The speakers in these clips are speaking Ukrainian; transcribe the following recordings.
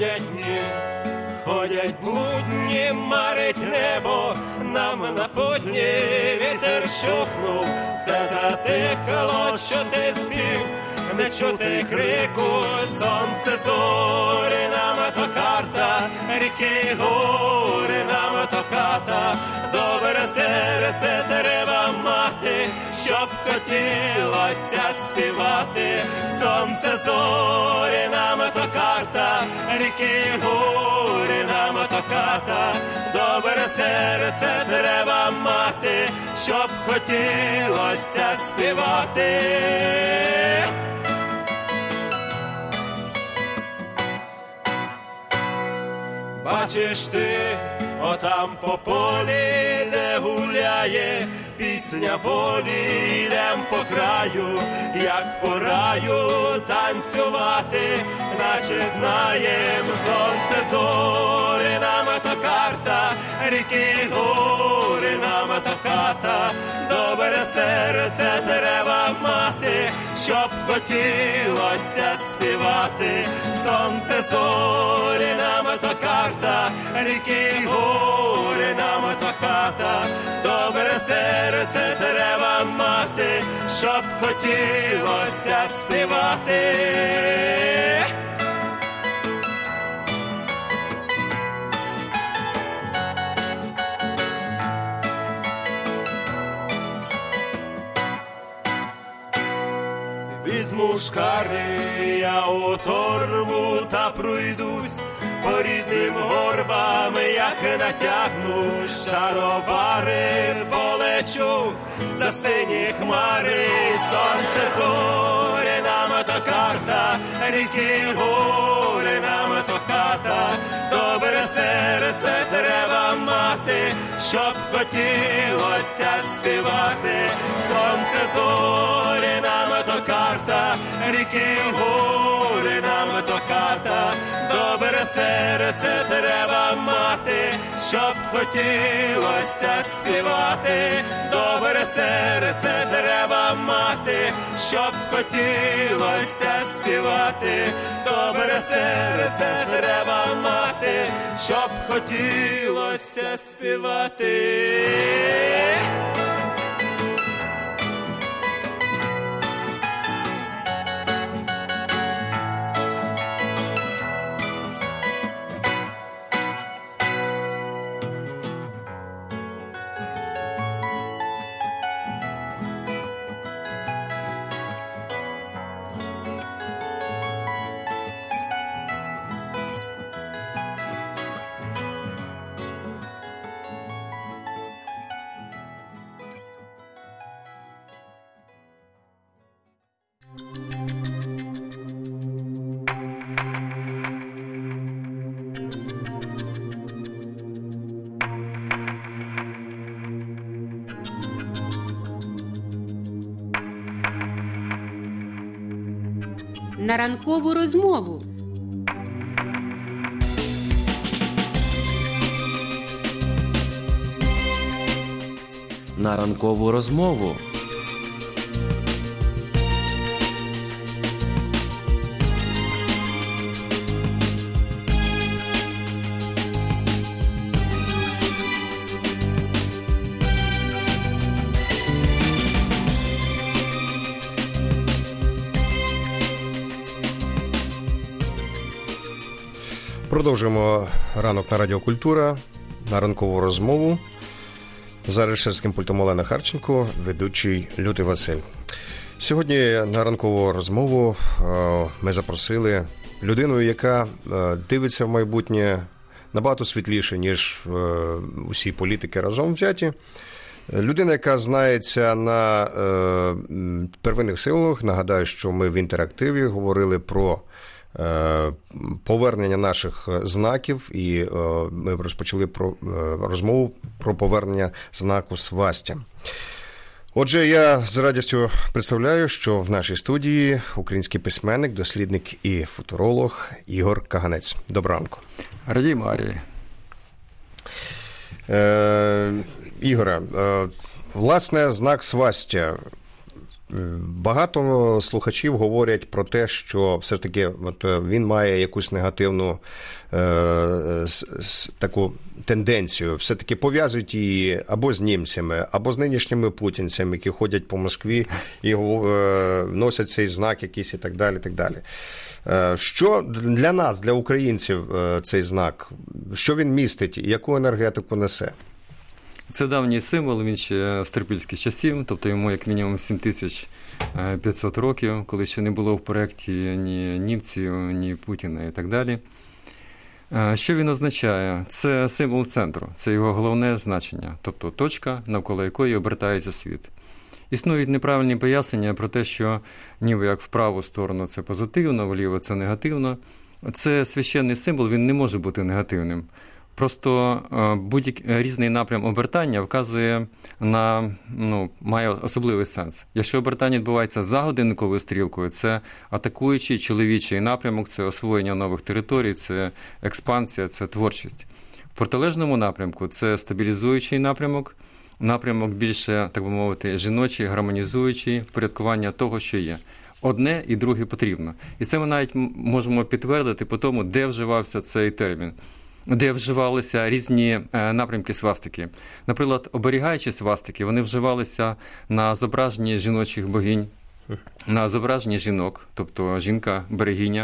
ходять дні, ходять будні, марить небо, нам на подні вітер щухнув, все затихло, чути спів, не чути крику, сонце зорі, нам то карта, ріки гори, нам то хата, добре серце треба мати, щоб хотілося співати, сонце зорі, нам то карта, ріки гори, нам то хата, добре серце треба мати, щоб хотілося співати. Бачиш ти, отам по полі, де гуляє пісня волі, йдем по краю, як по раю танцювати, наче знаєм сонце зорі, нам то карта, ріки гори, нам то хата, добре серце треба мати, щоб хотілося співати, сонце зорі, нам то карта, ріки гори, нам то хата, добре серце треба мати, щоб хотілося співати. Візьму шкари я у торбу та пройдусь по рідним горбам, як натягну шаровари, полечу за сині хмари, сонце зорі, нам то карта, ріки гори, нам то хата, добре серце треба мати, щоб хотілося співати, сонце зорі, нам то карта, ріки гори, нам то хата, добре серце треба мати, щоб хотілося співати, добре серце треба мати, щоб хотілося співати, добре серце треба мати, щоб хотілося співати. На ранкову розмову. На ранкову розмову. Продовжуємо ранок на Радіо Культура, на ранкову розмову. За режисерським пультом Олена Харченко, ведучий Лютий Василь. Сьогодні на ранкову розмову ми запросили людину, яка дивиться в майбутнє набагато світліше, ніж усі політики разом взяті. Людина, яка знається на первинних силах. Нагадаю, що ми в інтерактиві говорили про повернення наших знаків, і ми розпочали розмову про повернення знаку свастя. Отже, я з радістю представляю, що в нашій студії український письменник, дослідник і футуролог Ігор Каганець. Доброго ранку. Раді Марії. Ігоре, власне, знак свастя. Багато слухачів говорять про те, що все ж таки він має якусь негативну таку тенденцію. Все-таки пов'язують її або з німцями, або з нинішніми путінцями, які ходять по Москві і носять цей знак якийсь і так далі, так далі. Що для нас, для українців, цей знак? Що він містить? Яку енергетику несе? Це давній символ, він ще з трипільських часів, тобто йому як мінімум 7500 років, коли ще не було в проєкті ні німців, ні Путіна і так далі. Що він означає? Це символ центру, це його головне значення, тобто точка, навколо якої обертається світ. Існують неправильні пояснення про те, що ніби як в праву сторону це позитивно, вліво це негативно. Це священний символ, він не може бути негативним. Просто будь-який різний напрям обертання вказує на, має особливий сенс. Якщо обертання відбувається за годинниковою стрілкою, це атакуючий чоловічий напрямок, це освоєння нових територій, це експансія, це творчість. В протилежному напрямку це стабілізуючий напрямок, напрямок більше, так би мовити, жіночий, гармонізуючий, впорядкування того, що є. Одне і друге потрібно. І це ми навіть можемо підтвердити по тому, де вживався цей термін, де вживалися різні напрямки свастики. Наприклад, оберігаючі свастики, вони вживалися на зображенні жіночих богинь, на зображенні жінок, тобто жінка-берегиня.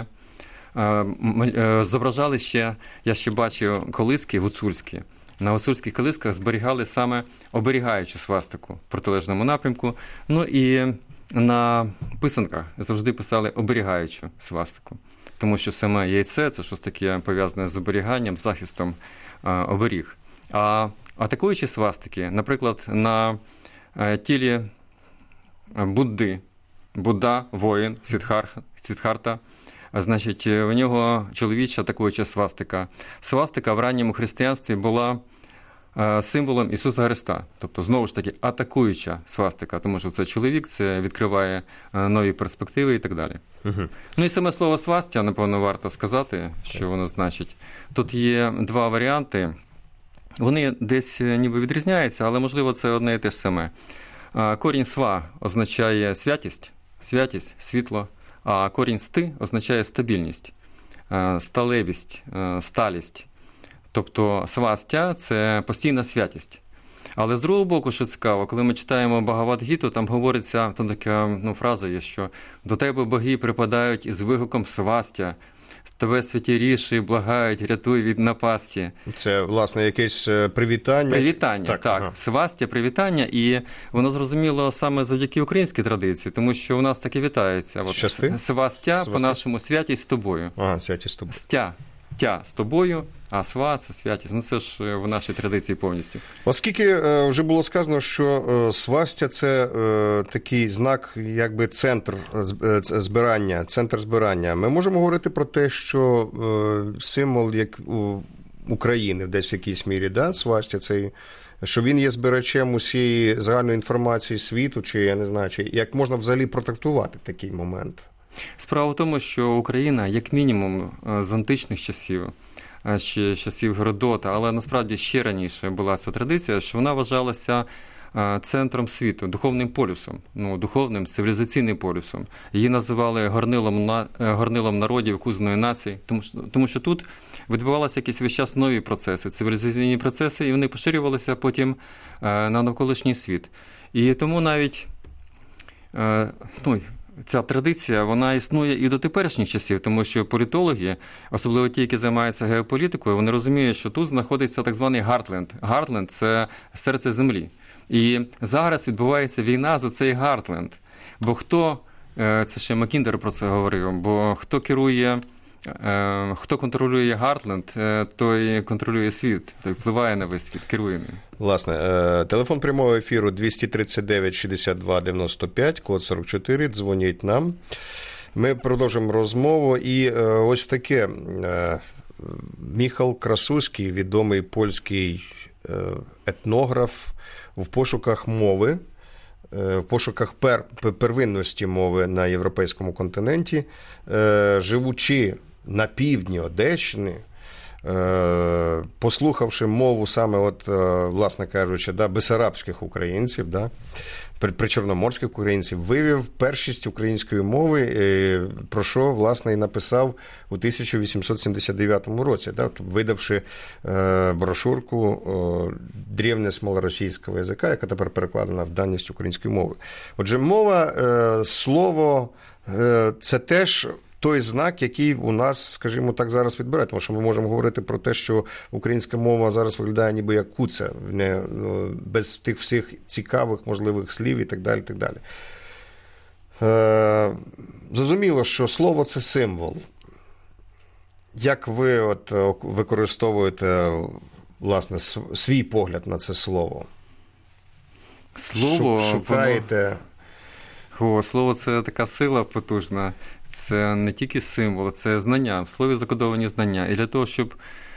Зображали ще, я ще бачив, колиски гуцульські. На гуцульських колисках зберігали саме оберігаючу свастику в протилежному напрямку. Ну і на писанках завжди писали оберігаючу свастику. Тому що саме яйце – це щось таке пов'язане з оберіганням, захистом оберіг. А атакуючі свастики, наприклад, на тілі Будди, Будда, воїн, Сиддхартха, значить, у нього чоловіча атакуюча свастика. Свастика в ранньому християнстві була символом Ісуса Христа. Тобто, знову ж таки, атакуюча свастика, тому що це чоловік, це відкриває нові перспективи і так далі. Ну і саме слово свастя, напевно, варто сказати, що воно значить. Тут є два варіанти. Вони десь ніби відрізняються, але, можливо, це одне і те ж саме. Корінь сва означає святість, світло, а корінь сти означає стабільність, сталевість, сталість. Тобто свастя – це постійна святість. Але з другого боку, що цікаво, коли ми читаємо Бхагавад-гіту, там говориться, там така фраза є, що «До тебе боги припадають із вигуком свастя, тебе святі ріші благають, рятуй від напасті». Це, власне, якесь привітання? Привітання, так. Ага. Свастя, привітання, і воно зрозуміло саме завдяки українській традиції, тому що у нас таке вітається. Свастя, по-нашому, святість з тобою. Ага, святість з тобою. Тя з тобою, а сва – це святість. Ну, це ж в нашій традиції повністю. Оскільки вже було сказано, що свастя – це такий знак, якби центр збирання. Ми можемо говорити про те, що символ як України десь в якійсь мірі, да? Свастя – це, що він є збирачем усієї загальної інформації світу, чи, я не знаю, чи як можна взагалі протрактувати такий момент? Справа в тому, що Україна, як мінімум, з античних часів, ще часів Геродота, але насправді ще раніше була ця традиція, що вона вважалася центром світу, духовним полюсом, духовним цивілізаційним полюсом. Її називали горнилом народів, кузною нації, тому що тут відбувалися якісь весь час нові процеси, цивілізаційні процеси, і вони поширювалися потім на навколишній світ. І тому навіть ця традиція, вона існує і до теперішніх часів, тому що політологи, особливо ті, які займаються геополітикою, вони розуміють, що тут знаходиться так званий Гартленд. Гартленд – це серце землі. І зараз відбувається війна за цей Гартленд. Бо хто, це ще Маккіндер про це говорив, бо хто контролює Гартленд, той контролює світ, той впливає на весь світ, керує ним. Власне, телефон прямого ефіру 239 62 95, код 44, дзвоніть нам. Ми продовжимо розмову. І ось таке, Міхал Красуський, відомий польський етнограф, в пошуках мови, в пошуках первинності мови на європейському континенті, живучи на півдні Одещини, послухавши мову саме, от, власне кажучи, да, бесарабських українців, да, причорноморських українців, вивів першість української мови, про що, власне, і написав у 1879 році, да, видавши брошурку «Древність малоросійського язика», яка тепер перекладена в даність української мови. Отже, мова, слово – це теж той знак, який у нас, скажімо так, зараз відбирає, тому що ми можемо говорити про те, що українська мова зараз виглядає ніби як куця, без тих всіх цікавих, можливих слів і так далі, так далі. Зрозуміло, що слово – це символ. Як ви от використовуєте, власне, свій погляд на це слово? Слово, шукаєте... Слово – це така сила потужна. Це не тільки символ, це знання, в слові закодовані знання. І для того, щоб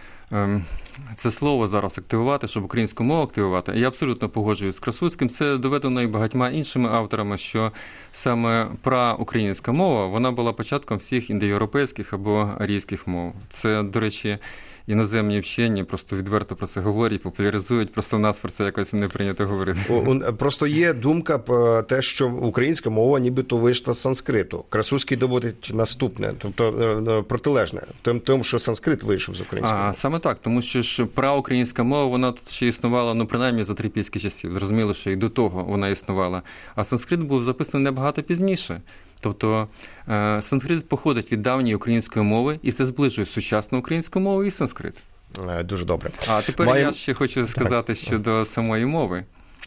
це слово зараз активувати, щоб українську мову активувати, я абсолютно погоджуюсь з Красуцьким, це доведено і багатьма іншими авторами, що саме праукраїнська мова, вона була початком всіх індоєвропейських або арійських мов. Це, до речі, іноземні вчені просто відверто про це говорять, популяризують, просто в нас про це якось не прийнято говорити. Просто є думка про те, що українська мова нібито вийшла з санскриту. Красуцький доводить наступне, тобто протилежне, тому, що санскрит вийшов з української мови. Саме так, тому що ж праукраїнська мова, вона тут ще існувала, принаймні за трипільських часів. Зрозуміло, що і до того вона існувала. А санскрит був записаний набагато пізніше. Тобто санскрит походить від давньої української мови, і це зближує сучасну українську мову і санскрит. Дуже добре. А тепер я ще хочу сказати щодо самої мови.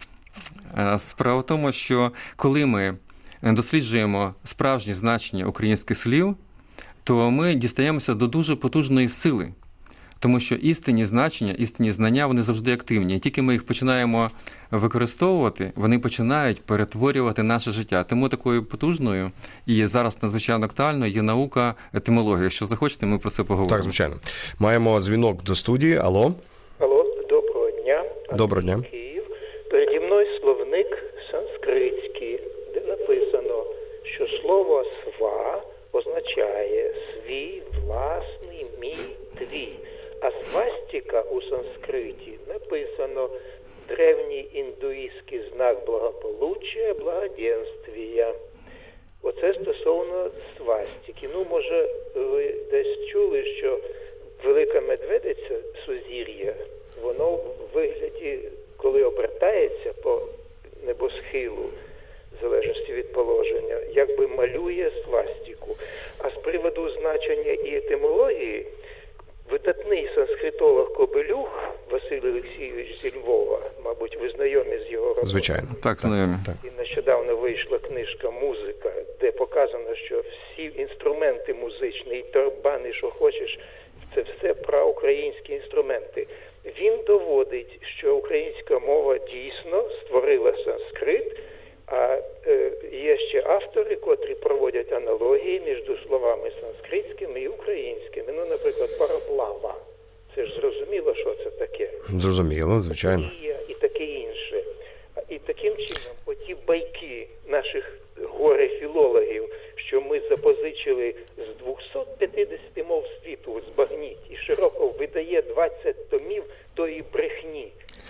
Справа в тому, що коли ми досліджуємо справжнє значення українських слів, то ми дістаємося до дуже потужної сили. Тому що істинні значення, істинні знання, вони завжди активні. І тільки ми їх починаємо використовувати, вони починають перетворювати наше життя. Тому такою потужною і зараз надзвичайно актуальною є наука етимології. Якщо захочете, ми про це поговоримо. Так, звичайно. Маємо дзвінок до студії. Алло. Алло, доброго дня. Доброго дня. Київ. Переді мною словник санскритський, де написано, що слово «сва» означає «свій, власний, мій, твій». А свастика у санскриті написано древній індуїстський знак благополуччя, благоденствія. Оце стосовно свастики. Може, ви десь чули, що велика медведиця сузір'я, воно в вигляді, коли обертається по небосхилу, в залежності від положення, якби малює свастику. А з приводу значення і етимології, видатний санскритолог Кобилюх Василь Олексійович зі Львова, мабуть, ви знайомі з його роботою. Звичайно. Так, знайомі. І нещодавно вийшла книжка «Музика», де показано, що всі інструменти музичні, і торбани, що хочеш, це все проукраїнські інструменти. Він доводить, що українська мова дійсно створила санскрит, а є ще автори, котрі проводять аналогії між словами санскритськими і українськими. Наприклад, пароплава. Це ж зрозуміло, що це таке. Зрозуміло, звичайно. І таке інше. І таким чином, оті байки наших горе-філологів, що ми запозичили з 250 мов світу, збагніть, і Широков видає 20 томів тої брехні.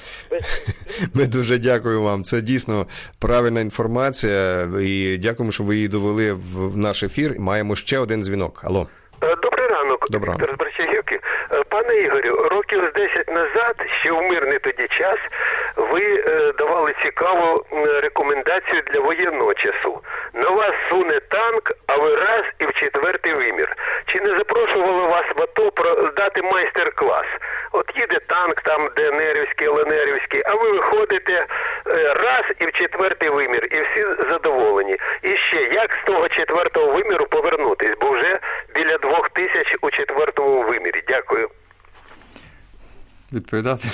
Ми дуже дякуємо вам. Це дійсно правильна інформація. І дякуємо, що ви її довели в наш ефір. Маємо ще один дзвінок. Алло. Добрий ранок. Доброго. Віктор з Борщагівки. Пане Ігорю, років з 10 назад, ще в мирний тоді час, ви давали цікаву рекомендацію для воєнного часу. На вас суне танк, а ви раз і в 4-й вимір. Чи не запрошували вас в АТО дати майстер-клас? От їде танк там ДНРівський, ЛНРівський, а ви виходите раз і в 4-й вимір, і всі задоволені. І ще, як з того 4-го виміру повернутись, бо вже біля 2000 у 4-му вимірі. Дякую. Відповідати?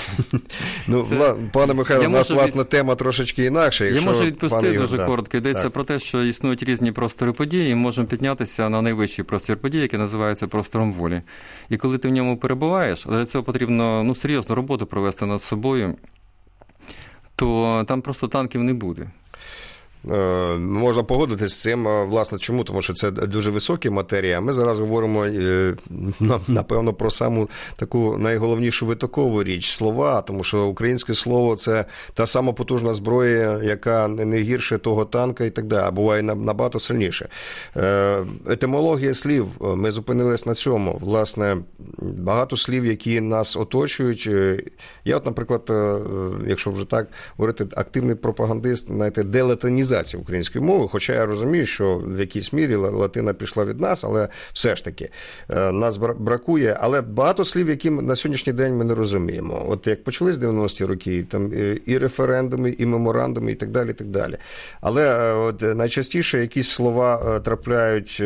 Пане Михайло, у нас, власне, тема трошечки інакша. Я можу відповісти дуже коротко. Йдеться про те, що існують різні простори подій, і можемо піднятися на найвищий простір подій, який називається простором волі. І коли ти в ньому перебуваєш, для цього потрібно серйозну роботу провести над собою, то там просто танків не буде. Можна погодитися з цим. Власне, чому? Тому що це дуже високі матерії, а ми зараз говоримо, напевно, про саму таку найголовнішу витокову річ – слова, тому що українське слово – це та сама потужна зброя, яка не гірше того танка і так далі, а буває набагато сильніше. Етимологія слів, ми зупинились на цьому. Власне, багато слів, які нас оточують. Я от, наприклад, якщо вже так говорити, активний пропагандист, знаєте, делатинізації української мови, хоча я розумію, що в якійсь мірі латина пішла від нас, але все ж таки нас бракує. Але багато слів, які на сьогоднішній день ми не розуміємо. От як почались 90-ті роки, там і референдуми, і меморандуми, і так далі, і так далі. Але от найчастіше якісь слова трапляють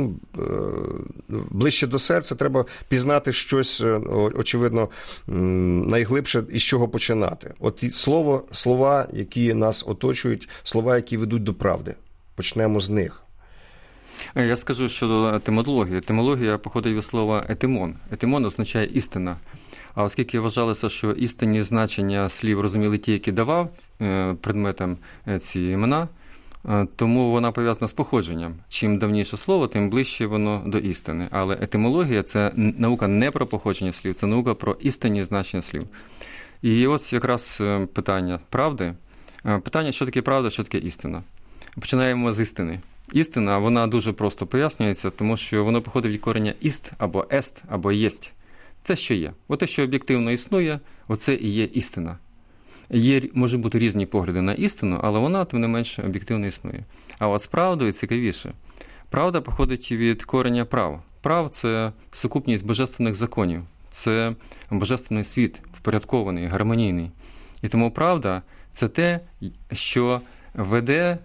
ближче до серця, треба пізнати щось, очевидно, найглибше, із чого починати. От слова, які нас оточують, слова, які ведуть до правди. Почнемо з них. Я скажу щодо етимології. Етимологія походить від слова етимон. Етимон означає істина. А оскільки вважалося, що істинні значення слів розуміли ті, які давав предметам ці імена, тому вона пов'язана з походженням. Чим давніше слово, тим ближче воно до істини. Але етимологія – це наука не про походження слів, це наука про істинні значення слів. І ось якраз питання правди. Питання, що таке правда, що таке істина. Починаємо з істини. Істина, вона дуже просто пояснюється, тому що воно походить від корення «іст» або «ест» або «єсть». Це що є. Оте, що об'єктивно існує, оце і є істина. Може бути різні погляди на істину, але вона, тим не менше, об'єктивно існує. А от з правдою цікавіше. Правда походить від корення «прав». Прав – це сукупність божественних законів. Це божественний світ, впорядкований, гармонійний. І тому правда – це те, що веде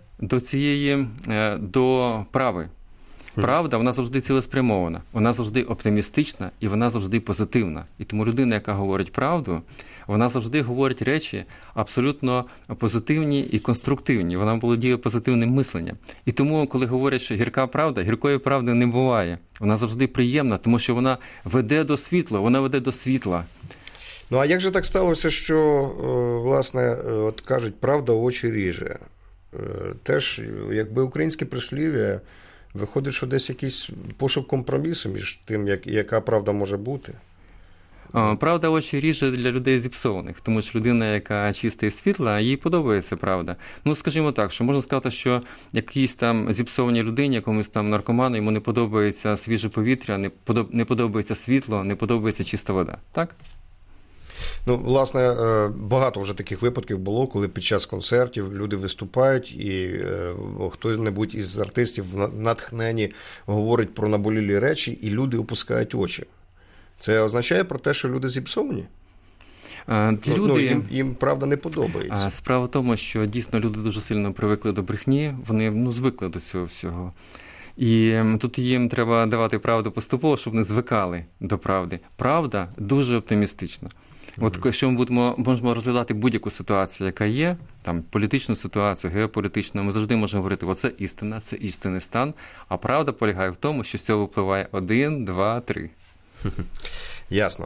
до прави. Правда, вона завжди цілеспрямована, вона завжди оптимістична і вона завжди позитивна. І тому людина, яка говорить правду, вона завжди говорить речі абсолютно позитивні і конструктивні. Вона володіє позитивним мисленням. І тому, коли говорять, що гірка правда, гіркої правди не буває. Вона завжди приємна, тому що вона веде до світла, вона веде до світла. Ну, а як же так сталося, що, власне, от кажуть, правда очі ріже? Теж, якби українське прислів'я, виходить, що десь якийсь пошук компромісу між тим, яка правда може бути? Правда очі ріже для людей зіпсованих, тому що людина, яка чиста і світла, їй подобається правда. Ну, скажімо так, що можна сказати, що якійсь там зіпсованій людині, якомусь там наркоману, йому не подобається свіже повітря, не подобається світло, не подобається чиста вода. Так? Ну, власне, багато вже таких випадків було, коли під час концертів люди виступають і хто-небудь із артистів в натхненні говорить про наболілі речі, і люди опускають очі. Це означає про те, що люди зіпсовані? Їм правда не подобається. Справа в тому, що дійсно люди дуже сильно привикли до брехні, вони звикли до цього всього. І тут їм треба давати правду поступово, щоб не звикали до правди. Правда дуже оптимістична. От якщо ми можемо розглядати будь-яку ситуацію, яка є, там політичну ситуацію, геополітичну, ми завжди можемо говорити, оце істина, це істинний стан, а правда полягає в тому, що з цього випливає 1, 2, 3. Ясно.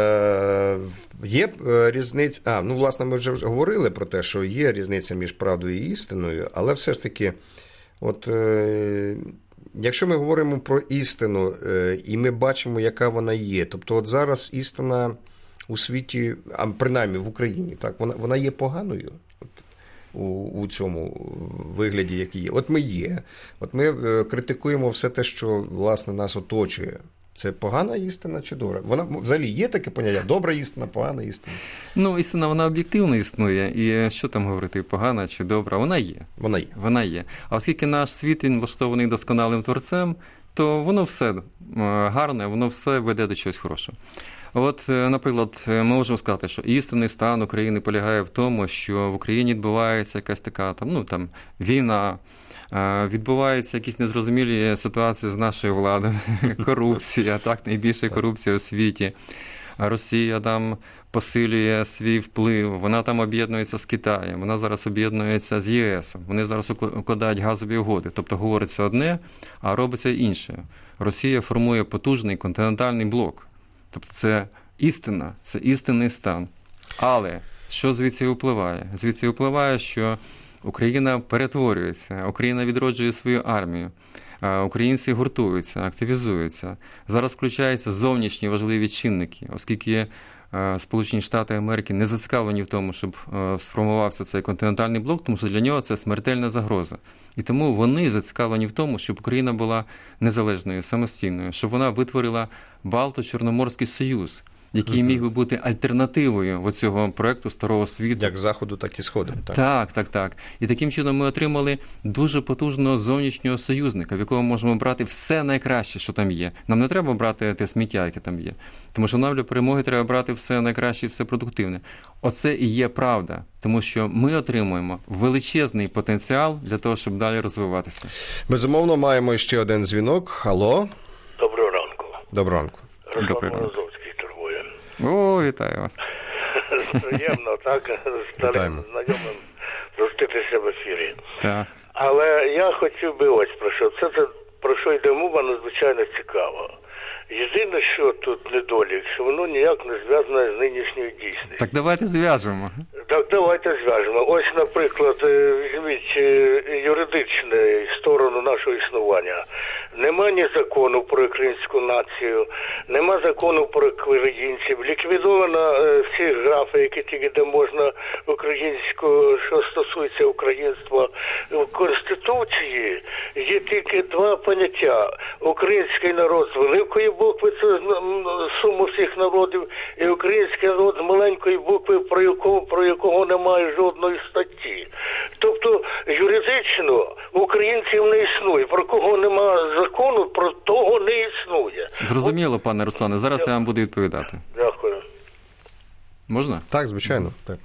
Є різниця, власне, ми вже говорили про те, що є різниця між правдою і істиною, але все ж таки, от якщо ми говоримо про істину, і ми бачимо, яка вона є, тобто от зараз істина у світі, а принаймні в Україні, так, вона є поганою у цьому вигляді, який є. От ми є. От ми критикуємо все те, що, власне, нас оточує. Це погана істина чи добра? Вона взагалі є таке поняття? Добра істина, погана істина? Ну, істина, вона об'єктивно існує. І що там говорити, погана чи добра? Вона є. Вона є. А оскільки наш світ, він влаштований досконалим творцем, то воно все гарне, воно все веде до чогось хорошого. От, наприклад, ми можемо сказати, що істинний стан України полягає в тому, що в Україні відбувається якась така там війна, відбуваються якісь незрозумілі ситуації з нашою владою, корупція, так, найбільша корупція у світі. Росія там посилює свій вплив, вона там об'єднується з Китаєм, вона зараз об'єднується з ЄС, вони зараз укладають газові угоди, тобто говориться одне, а робиться інше. Росія формує потужний континентальний блок. Тобто це істина, це істинний стан. Але що звідси впливає? Звідси впливає, що Україна перетворюється, Україна відроджує свою армію. Українці гуртуються, активізуються. Зараз включаються зовнішні важливі чинники, оскільки Сполучені Штати Америки не зацікавлені в тому, щоб сформувався цей континентальний блок, тому що для нього це смертельна загроза. І тому вони зацікавлені в тому, щоб Україна була незалежною, самостійною, щоб вона витворила Балто-Чорноморський союз, який міг би бути альтернативою цього проєкту Старого світу. Як Заходу, так і Сходу. Так. І таким чином ми отримали дуже потужного зовнішнього союзника, в якого можемо брати все найкраще, що там є. Нам не треба брати те сміття, яке там є. Тому що нам для перемоги треба брати все найкраще, все продуктивне. Оце і є правда. Тому що ми отримуємо величезний потенціал для того, щоб далі розвиватися. Безумовно, маємо ще один дзвінок. Алло. Доброго ранку. Доброго ранку. Руслан Морозовський торгує. О, вітаю вас. Приємно, так, старим знайомим зустрітися в ефірі. Так. Але я хотів би ось про що. Це про що йде мова, надзвичайно цікаво. Єдине, що тут недолік, що воно ніяк не зв'язане з нинішньою дійсністю. Так давайте зв'яжемо. Так, давайте зв'яжемо. Ось, наприклад, візьміть юридичну сторону нашого існування. Нема ні закону про українську націю, нема закону про українців. Ліквідовано всі графи, які тільки де можна українську, що стосується українства. В Конституції є тільки два поняття. Український народ з великої букви, це сума всіх народів, і український народ з маленької букви, про якого немає жодної статті. Тобто юридично українців не існує. Про кого немає закону, про того не існує. Зрозуміло, пане Руслане. Зараз я вам буду відповідати. Дякую. Можна? Так, звичайно. Так.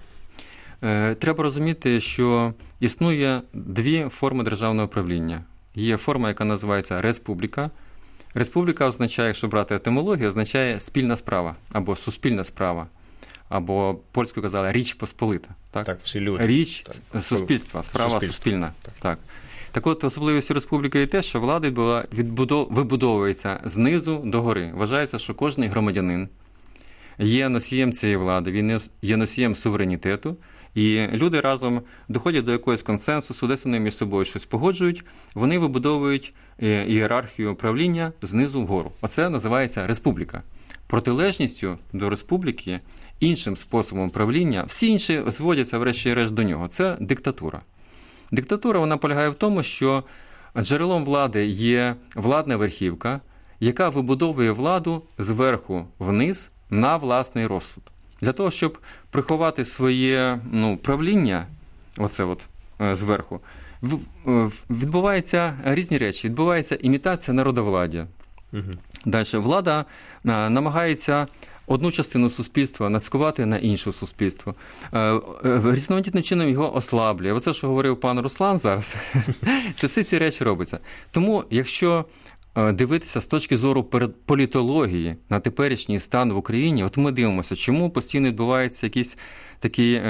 Треба розуміти, що існує дві форми державного управління. Є форма, яка називається республіка. Республіка означає, якщо брати етимологію, означає спільна справа або суспільна справа. Або польською казали Річ Посполита. Так, всі люди. Річ суспільства, справа суспільна. Так от, особливістю республіки є те, що влада вибудовується знизу до гори. Вважається, що кожен громадянин є носієм цієї влади, він є носієм суверенітету, і люди разом доходять до якогось консенсусу, десь вони між собою щось погоджують, вони вибудовують ієрархію управління знизу вгору. Оце називається республіка. Протилежністю до республіки, іншим способом правління, всі інші зводяться врешті-решт до нього. Це диктатура. Диктатура, вона полягає в тому, що джерелом влади є владна верхівка, яка вибудовує владу зверху вниз на власний розсуд. Для того, щоб приховати своє правління, оце зверху, відбуваються різні речі. Відбувається імітація народовладдя. Далі влада намагається одну частину суспільства нацькувати на інше суспільство. Різноманітним чином його ослаблює. Оце, що говорив пан Руслан зараз, це всі ці речі робляться. Тому, якщо дивитися з точки зору політології на теперішній стан в Україні, от ми дивимося, чому постійно відбувається якийсь такий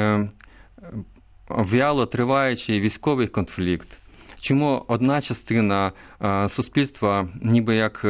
вяло триваючий військовий конфлікт, чому одна частина суспільства ніби як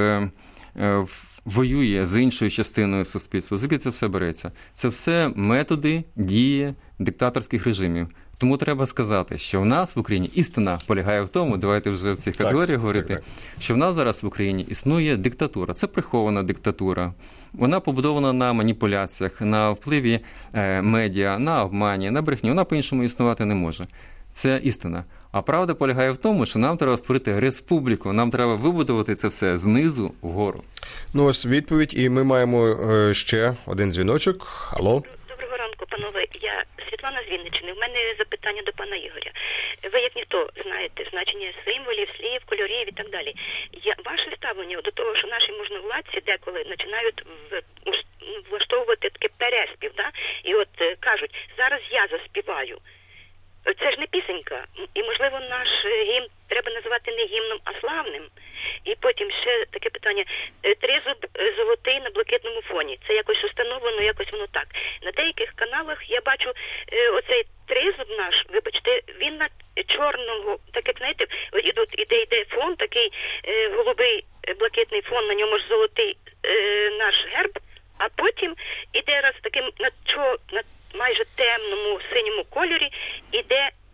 воює з іншою частиною суспільства. Звідки це все береться? Це все методи дії диктаторських режимів. Тому треба сказати, що в нас в Україні істина полягає в тому, давайте вже в цих категоріях говорити, що в нас зараз в Україні існує диктатура. Це прихована диктатура. Вона побудована на маніпуляціях, на впливі медіа, на обмані, на брехні. Вона по-іншому існувати не може. Це істина. А правда полягає в тому, що нам треба створити республіку, нам треба вибудувати це все знизу вгору. Ось відповідь, і ми маємо ще один дзвіночок. Алло. Доброго ранку, панове. Я Світлана з Вінниччини. В мене запитання до пана Ігоря. Ви, як ніхто, знаєте значення символів, слів, кольорів і так далі. Ваше ставлення до того, що наші можновладці деколи починають влаштовувати таке переспів, да? І от кажуть, зараз я заспіваю. Це ж не пісенька. І, можливо, наш гімн треба називати не гімном, а славним. І потім ще таке питання. Тризуб золотий на блакитному фоні. Це якось установлено, якось воно так. На деяких каналах я бачу оцей тризуб наш, вибачте, він на чорного, так як, знаєте, іде фон, такий голубий блакитний фон, на ньому ж золотий наш герб, а потім іде раз таким на майже темному синьому кольорі іде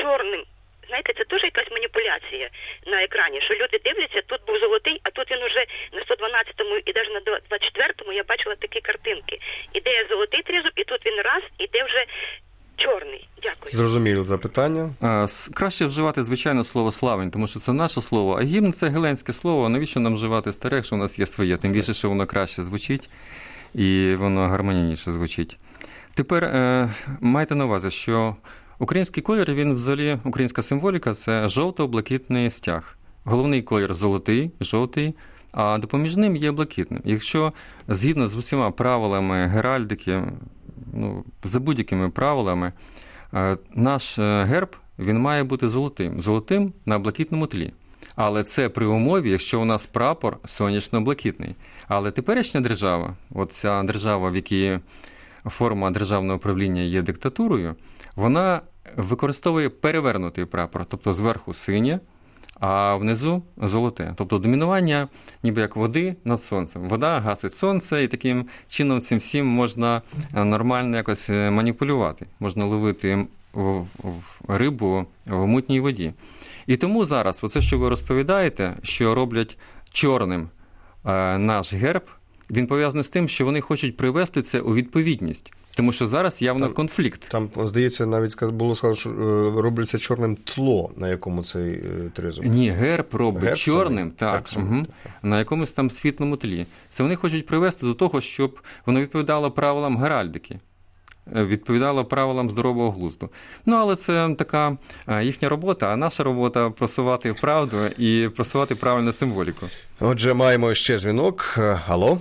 чорним. Знаєте, це теж якась маніпуляція на екрані, що люди дивляться, тут був золотий, а тут він уже на 112-му і навіть на 24-му я бачила такі картинки. Іде золотий тризуб, і тут він раз, іде вже чорний. Дякую. Зрозуміло запитання. Краще вживати, звичайно, слово «славень», тому що це наше слово, а гімн – це геленське слово. Навіщо нам вживати старе, якщо у нас є своє? Тим більше, що воно краще звучить і воно гармонійніше звучить. Тепер майте на увазі, що український колір, він взагалі, українська символіка – це жовто-блакитний стяг. Головний колір – золотий, жовтий, а допоміжним є блакитним. Якщо згідно з усіма правилами геральдики, за будь-якими правилами, наш герб, він має бути золотим на блакитному тлі. Але це при умові, якщо у нас прапор сонячно-блакитний. Але теперішня держава, оця держава, в якій форма державного управління є диктатурою, вона використовує перевернутий прапор, тобто зверху синє, а внизу золоте. Тобто домінування ніби як води над сонцем. Вода гасить сонце, і таким чином цим всім можна нормально якось маніпулювати. Можна ловити рибу в мутній воді. І тому зараз, оце, що ви розповідаєте, що роблять чорним наш герб, він пов'язаний з тим, що вони хочуть привести це у відповідність. Тому що зараз явно конфлікт. Там, здається, навіть було сказано, що робиться чорним тло, на якому цей тризуб. Ні, герб робить чорним, так, на якомусь там світлому тлі. Це вони хочуть привести до того, щоб воно відповідало правилам геральдики, відповідало правилам здорового глузду. Але це така їхня робота, а наша робота – просувати правду і просувати правильну символіку. Отже, маємо ще дзвінок. Алло.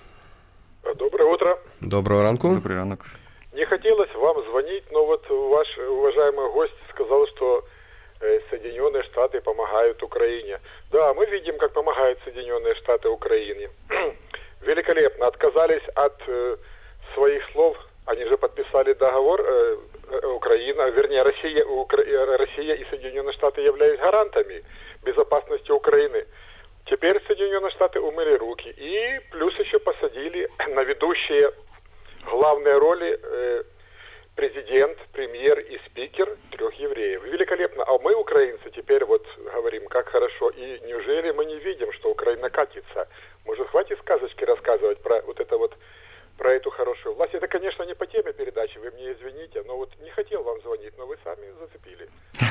Доброе утро. Доброго ранку. Добрый ранок. Не хотелось вам звонить, но вот ваш уважаемый гость сказал, что Соединенные Штаты помогают Украине. Да, мы видим, как помогают Соединенные Штаты Украине. Великолепно. Отказались от своих слов. Они же подписали договор, Украина, вернее, Россия и Соединенные Штаты являются гарантами безопасности Украины. Теперь Соединенные Штаты умыли руки. И плюс еще посадили на ведущие главные роли президент, премьер и спикер 3 евреев. Великолепно. А мы, украинцы, теперь вот говорим, как хорошо. И неужели мы не видим, что Украина катится? Может, хватит сказочки рассказывать про вот это вот, про эту хорошую власть? Это, конечно, не по теме передачи, вы мне извините, но вот не хотел вам звонить, но вы сами зацепили.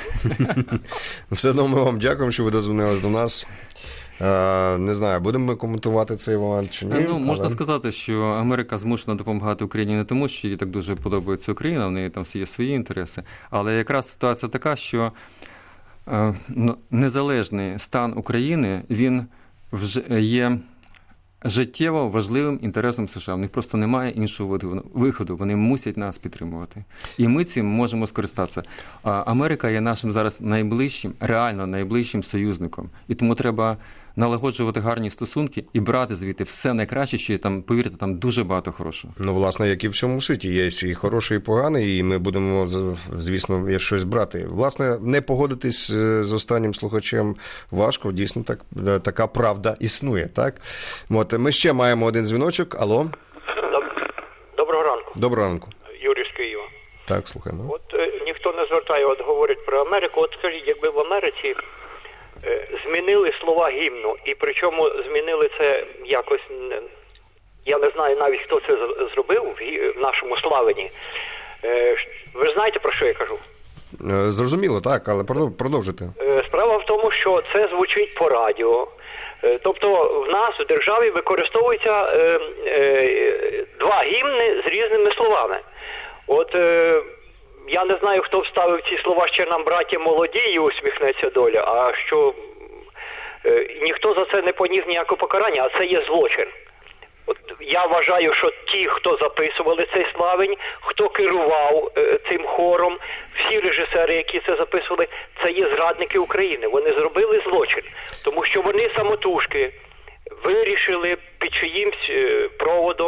Все одно ми вам дякуємо, що ви дозвонились до нас. Не знаю, будемо ми коментувати цей момент чи ні. Можна сказати, що Америка змушена допомагати Україні не тому, що їй так дуже подобається Україна, в неї там всі є свої інтереси, але якраз ситуація така, що незалежний стан України, він є життєво важливим інтересом США. В них просто немає іншого виходу. Вони мусять нас підтримувати. І ми цим можемо скористатися. Америка є нашим зараз найближчим, реально найближчим союзником. І тому треба налагоджувати гарні стосунки і брати звідти все найкраще, що є там, повірте, там дуже багато хорошого. Власне, як і в всьому світі, є і хороше, і погане, і ми будемо, звісно, щось брати. Власне, не погодитись з останнім слухачем важко, дійсно, така правда існує, так? Ми ще маємо один дзвіночок. Алло. Доброго ранку. Доброго ранку. Юрій з Києва. Так, слухаємо. От ніхто не звертає, говорить про Америку. От скажіть, якби в Америці змінили слова гімну, і причому змінили це якось, я не знаю навіть, хто це зробив в нашому Славені. Ви знаєте, про що я кажу? Зрозуміло, так, але продовжуйте. Справа в тому, що це звучить по радіо. Тобто в нас в державі використовуються два гімни з різними словами. От я не знаю, хто вставив ці слова «ще нам, браття молоді» і усміхнеться доля, а що ніхто за це не поніс ніякого покарання, а це є злочин. От я вважаю, що ті, хто записували цей славень, хто керував цим хором, всі режисери, які це записували, це є зрадники України. Вони зробили злочин, тому що вони самотужки вирішили під чиїмсь проводом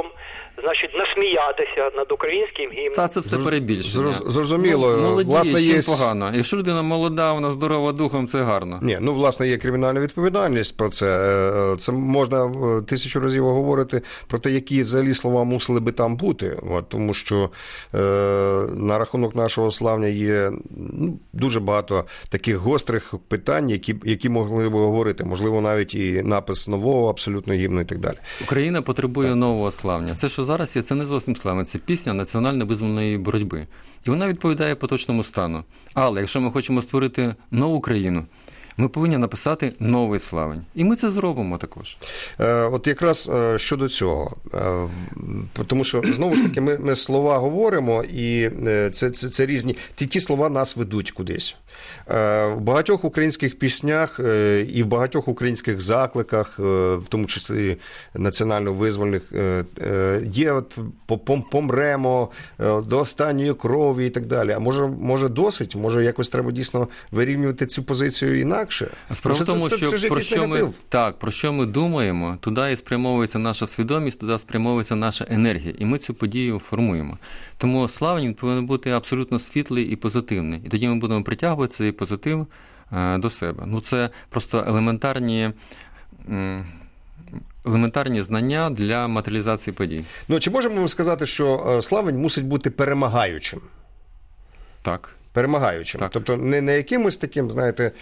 значить, насміятися над українським гімном. Та це все перебільшення. Зрозуміло. Молоді, власне, чим є... погано. Якщо людина молода, вона здорова духом, це гарно. Ні, власне, є кримінальна відповідальність про це. Це можна 1000 разів говорити про те, які взагалі слова мусили би там бути. Тому що на рахунок нашого славня є дуже багато таких гострих питань, які могли б говорити. Можливо, навіть і напис нового абсолютно гімну і так далі. Україна потребує нового славня. Це, що зараз є, це не зовсім славня. Це пісня національно-визвольної боротьби. І вона відповідає поточному стану. Але якщо ми хочемо створити нову країну, ми повинні написати новий славень. І ми це зробимо також. От якраз щодо цього. Тому що, знову ж таки, ми слова говоримо, і це різні... Ті слова нас ведуть кудись. В багатьох українських піснях і в багатьох українських закликах, в тому числі національно-визвольних, є от помремо до останньої крові і так далі. А може досить? Може якось треба дійсно вирівнювати цю позицію інакше? Справа в тому, що про що ми думаємо, туди і спрямовується наша свідомість, туди спрямовується наша енергія. І ми цю подію формуємо. Тому славень повинен бути абсолютно світлий і позитивний. І тоді ми будемо притягувати цей позитив до себе. Це просто елементарні знання для матеріалізації подій. Чи можемо ми сказати, що славень мусить бути перемагаючим? Так. Перемагаючим. Так. Тобто не якимось таким, знаєте,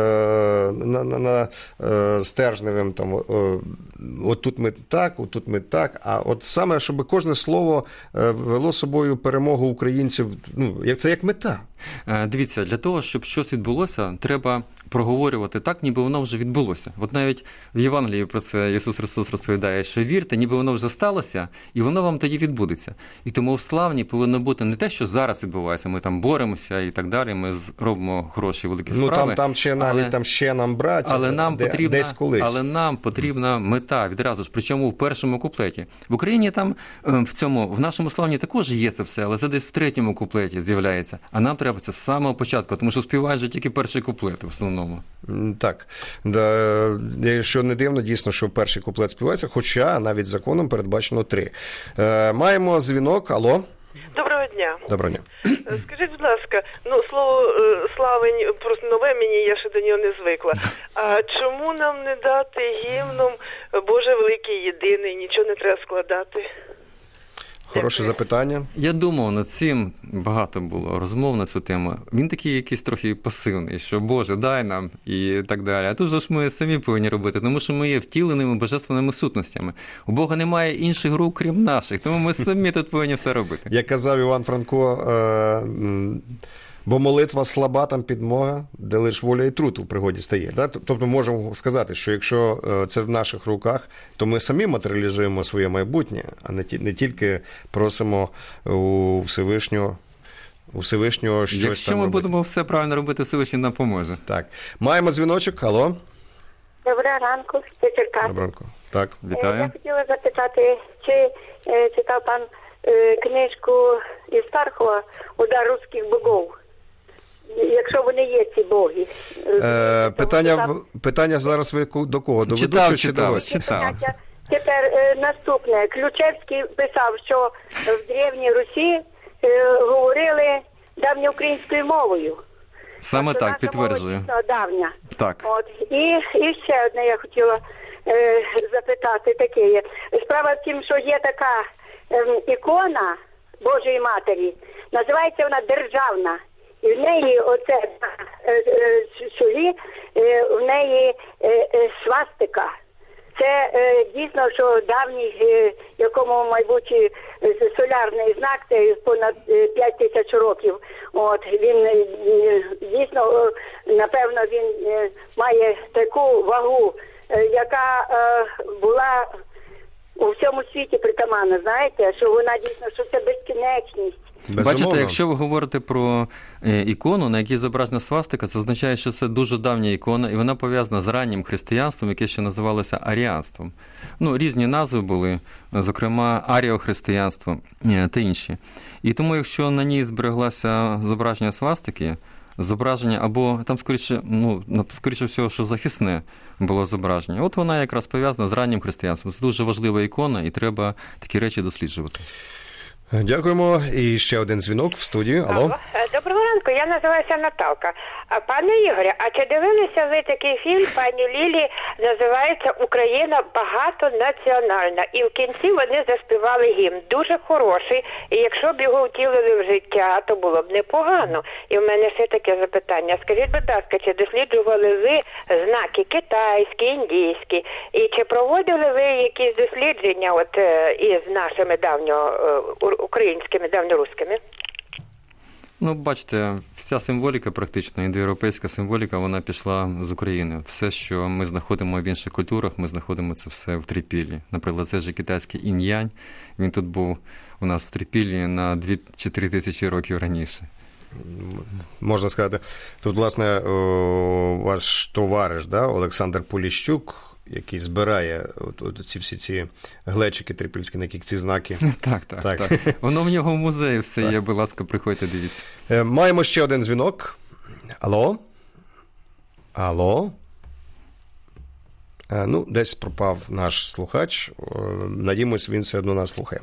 стержневим, отут ми так, а от саме, щоб кожне слово вело собою перемогу українців, це як мета. Дивіться, для того, щоб щось відбулося, треба проговорювати так, ніби воно вже відбулося. От навіть в Євангелії про це Ісус Христос розповідає, що вірте, ніби воно вже сталося, і воно вам тоді відбудеться. І тому в славні повинно бути не те, що зараз відбувається, ми там боремося і так далі, ми робимо хороші великі справи. Ще нам браття, десь колись. Але нам потрібна мета відразу ж, причому в першому куплеті. В Україні там, в нашому славні також є це все, але це десь в третьому куплеті з'являється. А нам треба це з самого початку, тому що співають же тільки перший куплет в основному. Так. Що не дивно, дійсно, що перший куплет співається, хоча навіть законом передбачено 3. Маємо дзвінок. Алло. Доброго дня. Доброго дня. Скажіть, будь ласка, слово славень просто нове мені, я ще до нього не звикла. А чому нам не дати гімном Боже великий єдиний, нічого не треба складати? Хороше запитання. Я думав над цим, багато було розмов на цю тему. Він такий якийсь трохи пасивний, що Боже, дай нам і так далі. А тут же ж ми самі повинні робити, тому що ми є втіленими божественними сутностями. У Бога немає інших рук, крім наших, тому ми самі тут повинні все робити. Як казав Іван Франко, бо молитва слаба, там підмога, де лиш воля і труд у пригоді стає. Тобто можемо сказати, що якщо це в наших руках, то ми самі матеріалізуємо своє майбутнє, а не тільки просимо у Всевишнього щось. Якщо там ми робити. будемо все правильно робити, Всевишній нам поможе. Так. Маємо дзвіночок. Алло. Доброго ранку, це Черкас. Доброго ранку. Так. Вітаю. Я хотіла запитати, чи читав пан книжку із Тархова «Удар русських богов», якщо вони є, ці боги. Питання зараз ви до кого? До ведучого чи до вас? Читав. Тепер наступне. Ключевський писав, що в Древній Русі говорили давньоукраїнською мовою. Саме тобто так, підтверджую. Мова давня. Так. І ще одне я хотіла запитати таке. Справа в тім, що є така ікона Божої Матері, називається вона державна. І в неї оце чолі, в неї свастика. Це дійсно, що давній, якому, мабуть, солярний знак, це понад 5000 років. Він дійсно, напевно, він має таку вагу, яка була у всьому світі притаманна, знаєте, що вона дійсно, що це безкінечність. Бачите, якщо ви говорите про ікону, на якій зображена свастика, це означає, що це дуже давня ікона, і вона пов'язана з раннім християнством, яке ще називалося аріанством. Різні назви були, зокрема, аріохристиянство та інші. І тому, якщо на ній збереглося зображення свастики, зображення, або там, скоріше всього, що захисне було зображення. От вона якраз пов'язана з раннім християнством. Це дуже важлива ікона, і треба такі речі досліджувати. Дякуємо. І ще один дзвінок в студію. Алло. Доброго ранку, я називаюся Наталка. Пане Ігорю, а чи дивилися ви такий фільм пані Лілі, називається «Україна багатонаціональна». І в кінці вони заспівали гімн. Дуже хороший. І якщо б його втілили в життя, то було б непогано. І в мене ще таке запитання. Скажіть, будь ласка, чи досліджували ви знаки китайські, індійські? І чи проводили ви якісь дослідження із нашими українськими, давньоруськими? Бачите, вся символіка практично, індоєвропейська символіка, вона пішла з України. Все, що ми знаходимо в інших культурах, ми знаходимо це все в трипіллі. Наприклад, це ж китайський інь-янь, він тут був у нас в трипіллі на 2 чи 3 тисячі років раніше. Можна сказати, тут, власне, ваш товариш, Олександр Поліщук, який збирає всі ці глечики трипільські, на яких ці знаки. Так. Воно в нього в музеї все є, будь ласка, приходьте, дивіться. Маємо ще один дзвінок. Алло? Десь пропав наш слухач. Надіємось, він все одно нас слухає.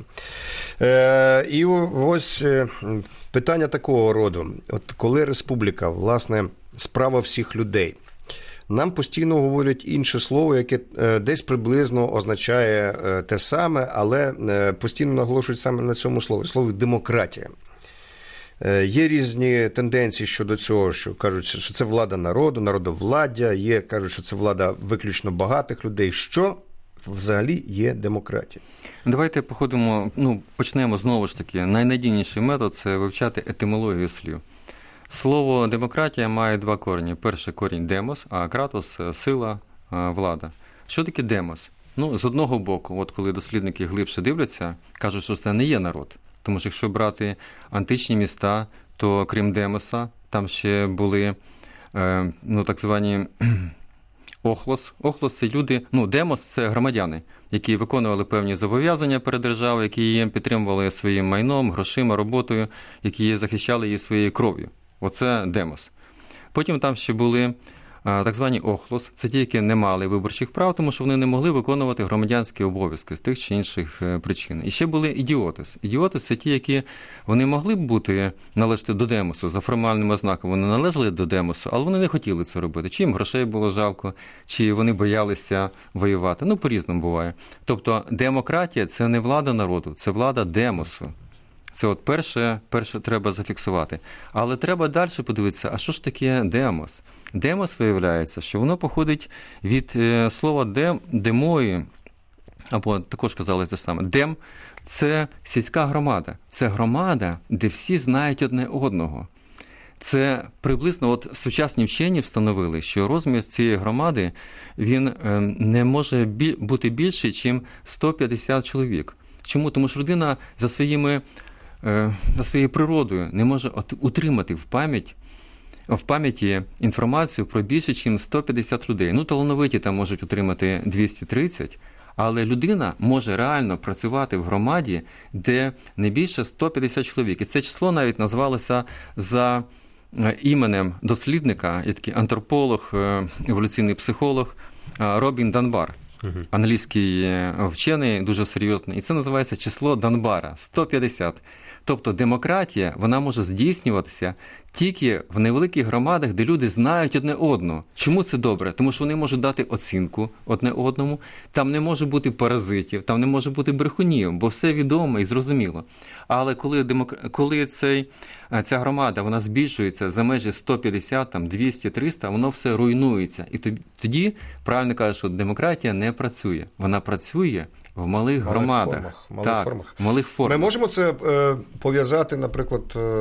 І ось питання такого роду. От коли республіка, власне, справа всіх людей, нам постійно говорять інше слово, яке десь приблизно означає те саме, але постійно наголошують саме на цьому слові. Слово «демократія». Є різні тенденції щодо цього, що кажуть, що це влада народу, народовладдя, кажуть, що це влада виключно багатих людей. Що взагалі є демократія? Давайте почнемо знову ж таки. Найнадійніший метод – це вивчати етимологію слів. Слово «демократія» має 2 корені. Перший корінь – демос, а кратос – сила, влада. Що таке демос? З одного боку, коли дослідники глибше дивляться, кажуть, що це не є народ. Тому що якщо брати античні міста, то крім демоса, там ще були так звані охлос. Охлос – це люди, демос – це громадяни, які виконували певні зобов'язання перед державою, які її підтримували своїм майном, грошима, роботою, які захищали її своєю кров'ю. Оце демос. Потім там ще були так звані охлос. Це ті, які не мали виборчих прав, тому що вони не могли виконувати громадянські обов'язки з тих чи інших причин. І ще були ідіотис. Ідіотис – це ті, які вони могли б належати до демосу, за формальним ознаком вони належали до демосу, але вони не хотіли це робити. Чи їм грошей було жалко, чи вони боялися воювати. По-різному буває. Тобто демократія – це не влада народу, це влада демосу. Це перше треба зафіксувати. Але треба далі подивитися, а що ж таке демос? Демос, виявляється, що воно походить від слова демої, або також казали те саме. Дем – це сільська громада. Це громада, де всі знають одне одного. Це приблизно, сучасні вчені встановили, що розмір цієї громади, він не може бути більший, ніж 150 чоловік. Чому? Тому що людина за своєю природою не може утримати в пам'яті інформацію про більше, ніж 150 людей. Талановиті там можуть утримати 230, але людина може реально працювати в громаді, де не більше 150 чоловік. І це число навіть назвалося за іменем дослідника, є такий антрополог, еволюційний психолог Робін Данбар. Англійський вчений, дуже серйозний. І це називається число Данбара – 150. Тобто демократія, вона може здійснюватися тільки в невеликих громадах, де люди знають одне одного. Чому це добре? Тому що вони можуть дати оцінку одне одному, там не може бути паразитів, там не може бути брехунів, бо все відомо і зрозуміло. Але коли ця громада, вона збільшується за межі 150, 200, 300, воно все руйнується. І тоді, правильно кажуть, що демократія не працює. Вона працює в малих громадах. Малих формах. Ми можемо це пов'язати, наприклад,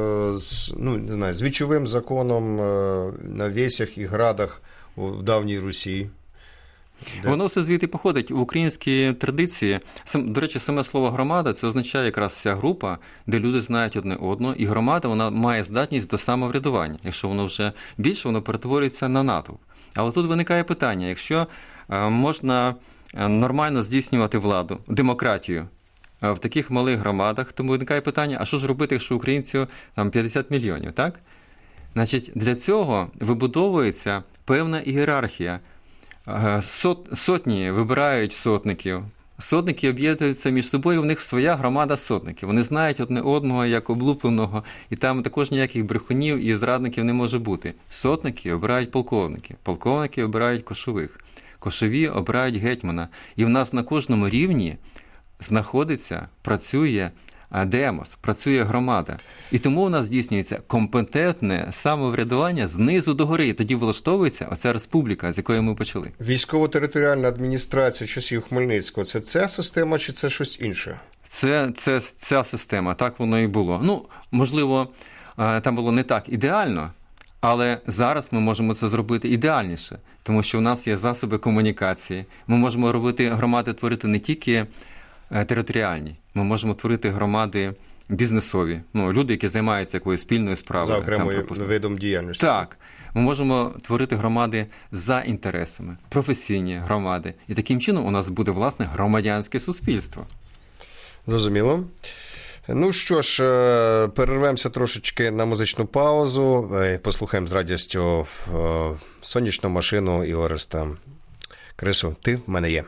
з вічовим законом на весях і градах в давній Русі? Воно все звідти походить. В українській традиції, до речі, саме слово «громада» – це означає якраз ця група, де люди знають одне одного, і громада, вона має здатність до самоврядування. Якщо воно вже більше, воно перетворюється на натовп. Але тут виникає питання, якщо можна нормально здійснювати владу, демократію в таких малих громадах, тому виникає питання, а що ж робити, якщо українців 50 мільйонів, так? Значить, для цього вибудовується певна ієрархія. Сотні вибирають сотників. Сотники об'єднуються між собою, в них своя громада сотників. Вони знають одне одного як облупленого, і там також ніяких брехунів і зрадників не може бути. Сотники обирають полковників, полковники обирають кошових, кошові обирають гетьмана. І в нас на кожному рівні знаходиться, працює демос, працює громада. І тому у нас здійснюється компетентне самоврядування знизу до гори. І тоді влаштовується оця республіка, з якої ми почали. Військово-територіальна адміністрація часів Хмельницького – це ця система чи це щось інше? Це ця система, так воно і було. Ну, можливо, там було не так ідеально, але зараз ми можемо це зробити ідеальніше, тому що у нас є засоби комунікації. Ми можемо робити громади, творити не тільки територіальні. Ми можемо творити громади бізнесові. Ну, люди, які займаються якоюсь спільною справою. За окремою видом діяльності. Так. Ми можемо творити громади за інтересами, професійні громади. І таким чином у нас буде, власне, громадянське суспільство. Зрозуміло. Ну що ж, перервемося трошечки на музичну паузу. Послухаємо з радістю «Сонячну машину» і Ореста Крису «Ти в мене є».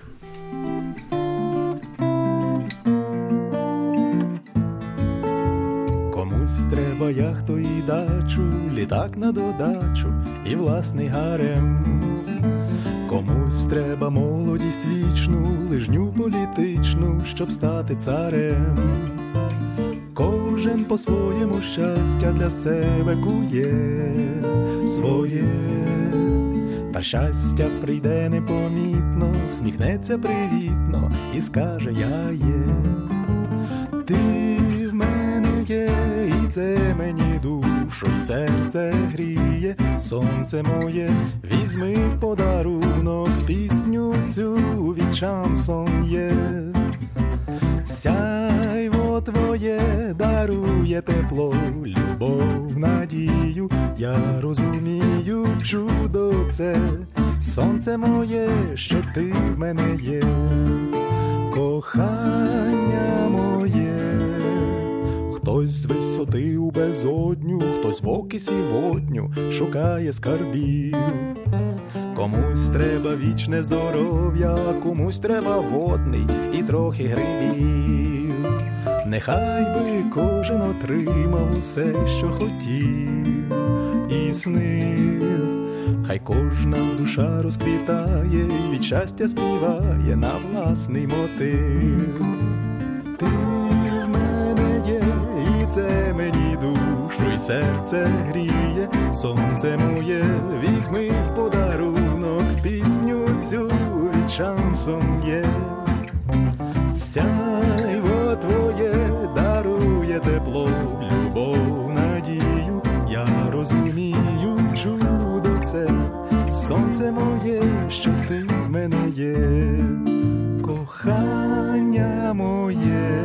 Треба яхту і дачу, літак на додачу і власний гарем. Комусь треба молодість вічну, лижню політичну, щоб стати царем. Кожен по-своєму щастя для себе кує своє. Та щастя прийде непомітно, всміхнеться привітно і скаже «Я є». Ти в мене є, і це мені душу, й серце гріє, сонце моє, візьми в подарунок пісню цю від шансон є. Сяйво твоє дарує тепло, любов, надію, я розумію, чудо це, сонце моє, що ти в мене є, кохання моє. Хтось з висоти у безодню, хтось в окисі водню шукає скарбів. Комусь треба вічне здоров'я, комусь треба водний і трохи грибів. Нехай би кожен отримав усе, що хотів і снив. Хай кожна душа розквітає і від щастя співає на власний мотив. Ти в мене є, і це мені душу й серце гріє, сонце моє, візьми в подарунок пісню цю від шансон є. Сяйво твоє дарує тепло, любов, надію, я розумію, чудо це, сонце моє, що ти в мене є, кохання моє.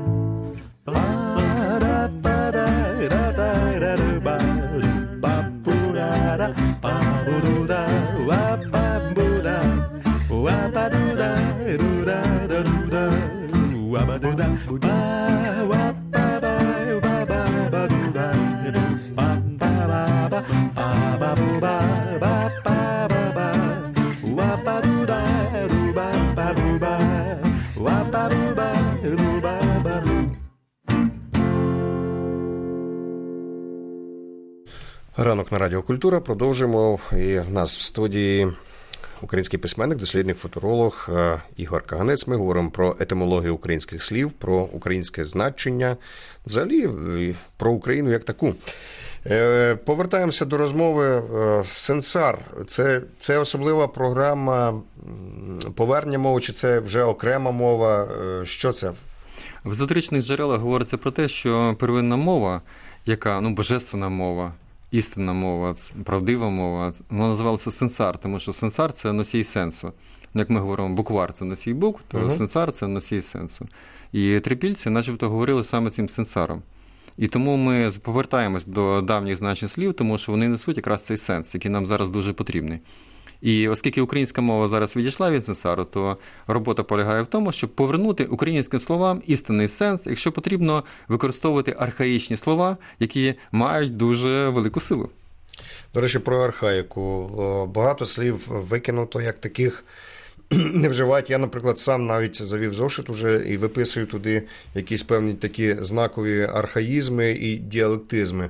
Ранок на Радіо Культура. Продовжуємо. І в нас в студії український письменник, дослідник, футуролог Ігор Каганець. Ми говоримо про етимологію українських слів, про українське значення, взагалі про Україну як таку. Повертаємося до розмови. Сенсар – це особлива програма повернення мови, чи це вже окрема мова? Що це? В езотеричних джерелах говориться про те, що первинна мова, яка, божественна мова, істинна мова, правдива мова, вона називалася сенсар, тому що сенсар – це носій сенсу. Як ми говоримо, буквар – це носій букв, то сенсар – це носій сенсу. І трипільці начебто говорили саме цим сенсаром. І тому ми повертаємось до давніх значень слів, тому що вони несуть якраз цей сенс, який нам зараз дуже потрібний. І оскільки українська мова зараз відійшла від сенсару, то робота полягає в тому, щоб повернути українським словам істинний сенс, якщо потрібно використовувати архаїчні слова, які мають дуже велику силу. До речі, про архаїку. Багато слів викинуто, як таких не вживають. Я, наприклад, сам навіть завів зошит уже і виписую туди якісь певні такі знакові архаїзми і діалектизми.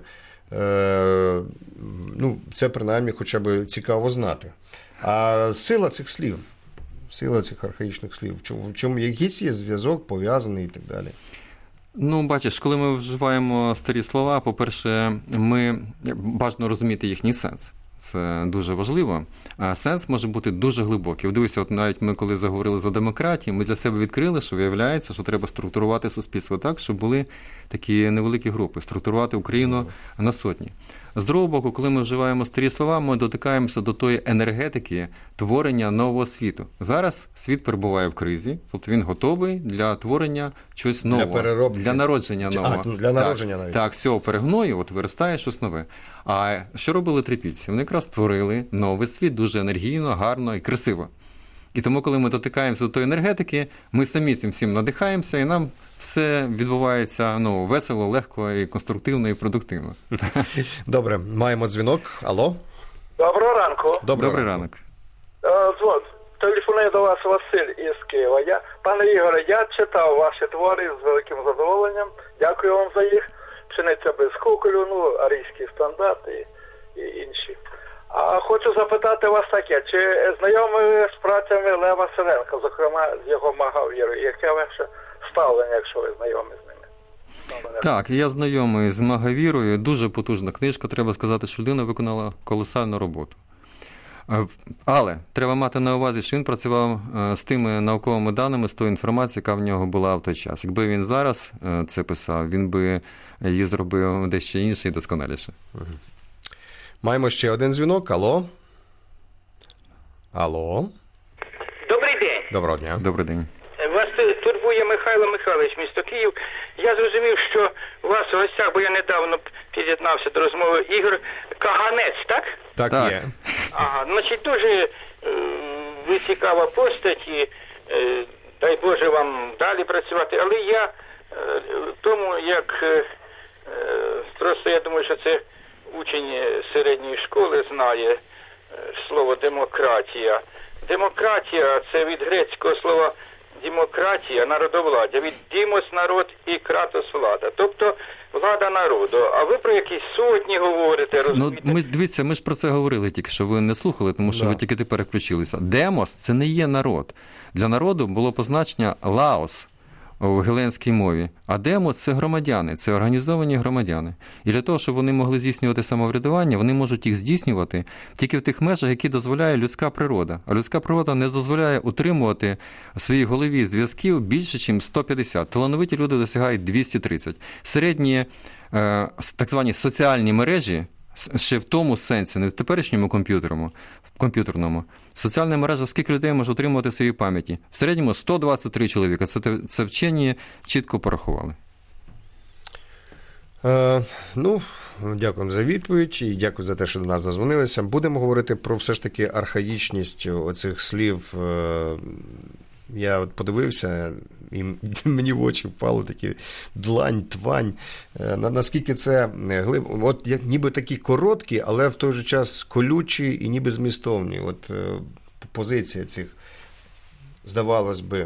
Це принаймні хоча б цікаво знати. А сила цих слів, сила цих архаїчних слів, в чому якийсь є зв'язок, пов'язаний і так далі? Бачиш, коли ми вживаємо старі слова, по-перше, ми бажано розуміти їхній сенс. Це дуже важливо. А сенс може бути дуже глибокий. Дивіться, от навіть ми, коли заговорили за демократію, ми для себе відкрили, що виявляється, що треба структурувати суспільство так, щоб були такі невеликі групи, структурувати Україну на сотні. З другого боку, коли ми вживаємо старі слова, ми дотикаємося до тої енергетики творення нового світу. Зараз світ перебуває в кризі, тобто він готовий для творення чогось нового, для народження нового. Для народження навіть. Так, всього перегною, от виростає щось нове. А що робили трипільці? Вони якраз створили новий світ дуже енергійно, гарно і красиво. І тому, коли ми дотикаємося до тої енергетики, ми самі цим всім надихаємося, і нам все відбувається весело, легко, і конструктивно, і продуктивно. Добре, маємо дзвінок. Алло? Доброго ранку. Добрий ранок. Телефонує до вас Василь із Києва. Пане Ігоре, я читав ваші твори з великим задоволенням. Дякую вам за їх. Пшениця без куколю, арійський стандарт і інші. А хочу запитати вас таке, чи знайомі ви з працями Лева Сененка, зокрема з його Магавірою? Яке ваше ставлення, якщо ви знайомі з ними? Так, я знайомий з Магавірою, дуже потужна книжка, треба сказати, що людина виконала колосальну роботу. Але треба мати на увазі, що він працював з тими науковими даними, з тою інформацією, яка в нього була в той час. Якби він зараз це писав, він би її зробив дещо інше і досконаліше. Маємо ще один дзвінок. Алло? Алло? Добрий день. Доброго дня. Добрий день. Вас турбує Михайло Михайлович, місто Київ. Я зрозумів, що у вас у гостях, бо я недавно під'єднався до розмови, Ігор Каганець, так? Так, є. Ага, значить, дуже ви цікава постать, і дай Боже вам далі працювати. Але я тому, як просто я думаю, що це учень середньої школи знає слово демократія. Демократія – це від грецького слова демократія, народовладдя, від дімос – народ і кратос – влада. Тобто влада народу. А ви про якісь сотні говорите, розумієте? Дивіться, ми ж про це говорили тільки, що ви не слухали, тому що ви тільки тепер включилися. Демос – це не є народ. Для народу було позначення лаос в геленській мові, а демос – це громадяни, це організовані громадяни. І для того, щоб вони могли здійснювати самоврядування, вони можуть їх здійснювати тільки в тих межах, які дозволяє людська природа. А людська природа не дозволяє утримувати в своїй голові зв'язків більше, ніж 150. Талановиті люди досягають 230. Середні, так звані соціальні мережі, ще в тому сенсі, не в теперішньому комп'ютерному. Соціальна мережа, скільки людей може утримувати в своїй пам'яті? В середньому 123 чоловіка. Це вчені чітко порахували. Дякую за відповідь і дякую за те, що до нас дозвонилися. Будемо говорити про все ж таки архаїчність оцих слів. Я от подивився, і мені в очі впало такі длань, твань. Наскільки це глибоко. От ніби такі короткі, але в той же час колючі і ніби змістовні. От позиція цих, здавалось би,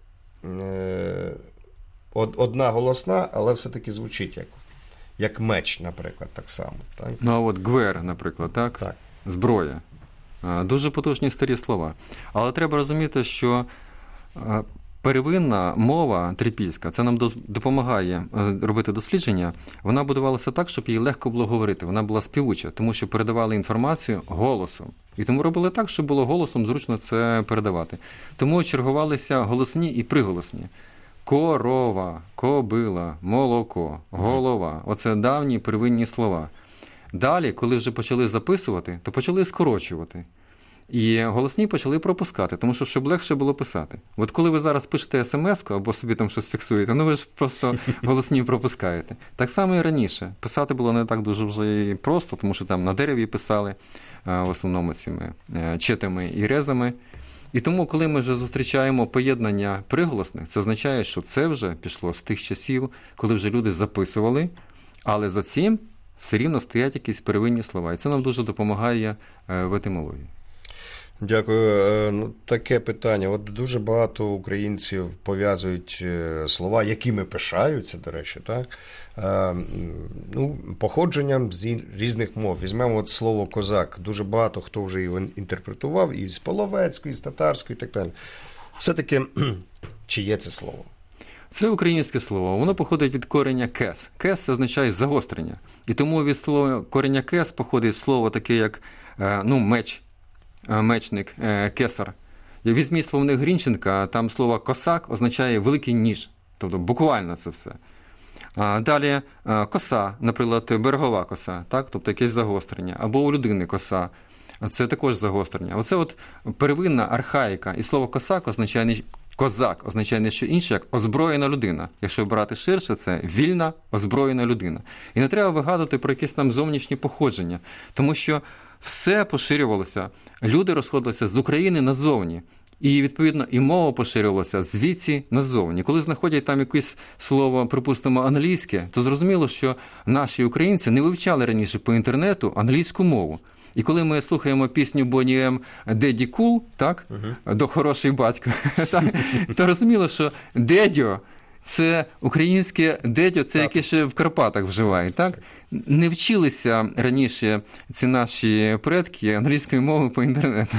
одна голосна, але все-таки звучить як меч, наприклад, так само. Так? А от гвер, наприклад, так? Так. Зброя. Дуже потужні старі слова. Але треба розуміти, що первинна мова трипільська, це нам допомагає робити дослідження, вона будувалася так, щоб її легко було говорити. Вона була співуча, тому що передавали інформацію голосом. І тому робили так, щоб було голосом зручно це передавати. Тому чергувалися голосні і приголосні. Корова, кобила, молоко, голова. Оце давні первинні слова. Далі, коли вже почали записувати, то почали скорочувати. І голосні почали пропускати, тому що щоб легше було писати. От коли ви зараз пишете смс-ку або собі там щось фіксуєте, ви ж просто голосні пропускаєте. Так само і раніше. Писати було не так дуже вже і просто, тому що там на дереві писали, в основному цими читами і резами. І тому, коли ми вже зустрічаємо поєднання приголосних, це означає, що це вже пішло з тих часів, коли вже люди записували, але за цим все рівно стоять якісь первинні слова. І це нам дуже допомагає в етимології. Дякую. Таке питання. От дуже багато українців пов'язують слова, якими пишаються, до речі, так? Походженням з різних мов. Візьмемо от слово «козак». Дуже багато хто вже його інтерпретував і з половецької, і з татарської, і так далі. Все-таки, чи є це слово? Це українське слово. Воно походить від корення «кес». «Кес» – це означає загострення. І тому від слова корення «кес» походить слово таке, як меч, мечник, кесар. Візьміть словник Грінченка, там слово «косак» означає «великий ніж». Тобто буквально це все. Далі коса, наприклад, берегова коса, так? Тобто якесь загострення. Або у людини коса. Це також загострення. Оце от первинна архаїка. І слово «косак» означає козак означає не що інше, як озброєна людина. Якщо брати ширше, це вільна, озброєна людина. І не треба вигадувати про якесь там зовнішнє походження, тому що все поширювалося, люди розходилися з України назовні. І, відповідно, і мова поширювалася звідси назовні. Коли знаходять там якесь слово, припустимо, англійське, то зрозуміло, що наші українці не вивчали раніше по інтернету англійську мову. І коли ми слухаємо пісню Bonnie M «Деді Кул», так, до «Хороший батько», то розуміло, що «дедьо» – це українське «дедьо», це яке ще в Карпатах вживають, так? Не вчилися раніше ці наші предки англійської мови по інтернету.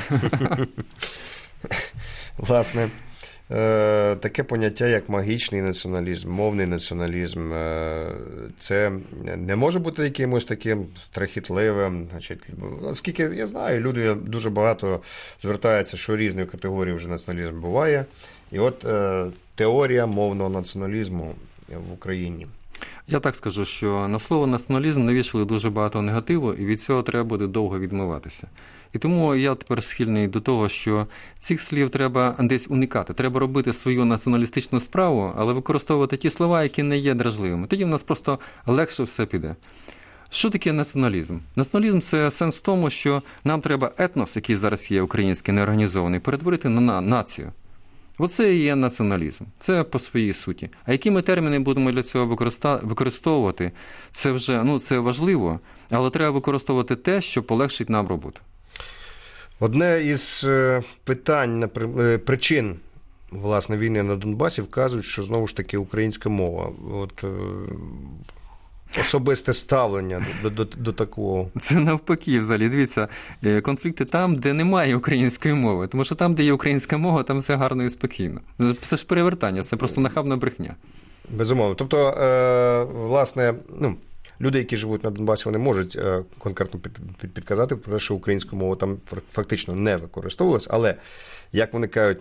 Власне, таке поняття, як магічний націоналізм, мовний націоналізм, це не може бути якимось таким страхітливим. Оскільки я знаю, люди дуже багато звертаються, що різних категорій вже націоналізм буває. І от теорія мовного націоналізму в Україні. Я так скажу, що на слово націоналізм навішали дуже багато негативу, і від цього треба буде довго відмиватися. І тому я тепер схильний до того, що цих слів треба десь уникати. Треба робити свою націоналістичну справу, але використовувати ті слова, які не є дражливими. Тоді в нас просто легше все піде. Що таке націоналізм? Націоналізм – це сенс в тому, що нам треба етнос, який зараз є український, неорганізований, перетворити на націю. Оце і є націоналізм. Це по своїй суті. А які ми терміни будемо для цього використовувати, це вже, це важливо, але треба використовувати те, що полегшить нам роботу. Одне із питань, причин, власне, війни на Донбасі вказують, що знову ж таки українська мова. От особисте ставлення до такого. Це навпаки, взагалі. Дивіться, конфлікти там, де немає української мови. Тому що там, де є українська мова, там все гарно і спокійно. Це ж перевертання, це просто нахабна брехня. Безумовно. Тобто, власне, люди, які живуть на Донбасі, вони можуть конкретно підказати про те, що українська мова там фактично не використовувалась, але, як вони кажуть,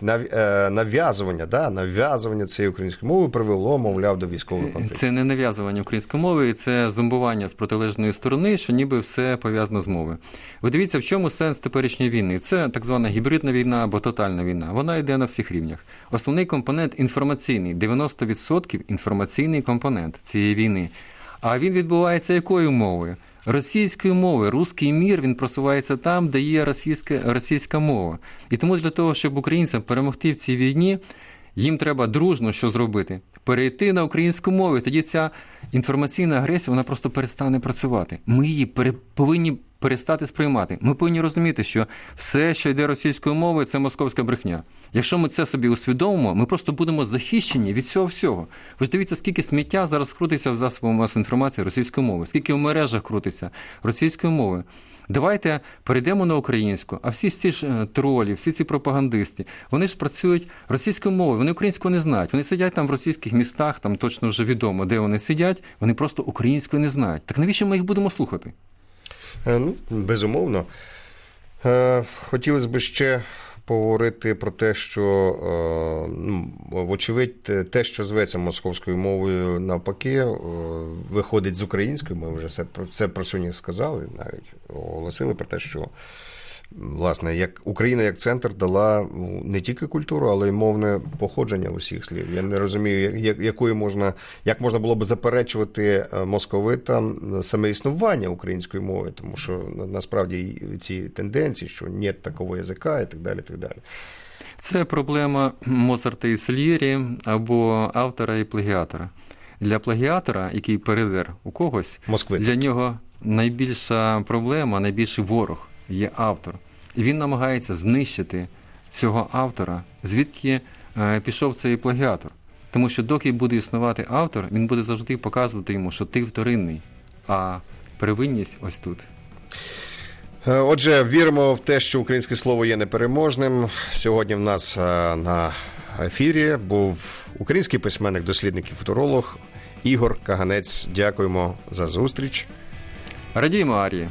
нав'язування цієї української мови привело, мовляв, до військового конфлікту. Це не нав'язування української мови, це зомбування з протилежної сторони, що ніби все пов'язано з мовою. Ви дивіться, в чому сенс теперішньої війни. Це так звана гібридна війна або тотальна війна. Вона йде на всіх рівнях. Основний компонент інформаційний, 90% інформаційний компонент цієї війни. А він відбувається якою мовою? Російською мовою. Руський мір, він просувається там, де є російська мова. І тому для того, щоб українцям перемогти в цій війні, їм треба дружно що зробити? Перейти на українську мову. Тоді ця інформаційна агресія, вона просто перестане працювати. Ми її повинні перестати сприймати. Ми повинні розуміти, що все, що йде російською мовою, це московська брехня. Якщо ми це собі усвідомимо, ми просто будемо захищені від цього всього. Ви ж дивіться, скільки сміття зараз крутиться в засобах масової інформації російською мовою, скільки в мережах крутиться російською мовою. Давайте перейдемо на українську, а всі ці ж тролі, всі ці пропагандисти, вони ж працюють російською мовою, вони українську не знають. Вони сидять там в російських містах, там точно вже відомо, де вони сидять, вони просто українською не знають. Так навіщо ми їх будемо слухати? Безумовно. Хотілося б ще поговорити про те, що, вочевидь, те, що зветься московською мовою, навпаки, виходить з української. Ми вже це про сьогодні сказали, навіть оголосили про те, що, власне, як Україна як центр дала не тільки культуру, але й мовне походження усіх слів. Я не розумію, як можна було б заперечувати московитам саме існування української мови, тому що насправді ці тенденції, що нет такого язика і так далі, так далі. Це проблема Моцарта і Сальєрі або автора і плагіатора. Для плагіатора, який передер у когось, Москви, для нього найбільша проблема, найбільший ворог є автор. І він намагається знищити цього автора, звідки пішов цей плагіатор. Тому що доки буде існувати автор, він буде завжди показувати йому, що ти вторинний, а первинність ось тут. Отже, віримо в те, що українське слово є непереможним. Сьогодні в нас на ефірі був український письменник, дослідник і футуролог Ігор Каганець. Дякуємо за зустріч. Радіємо арії.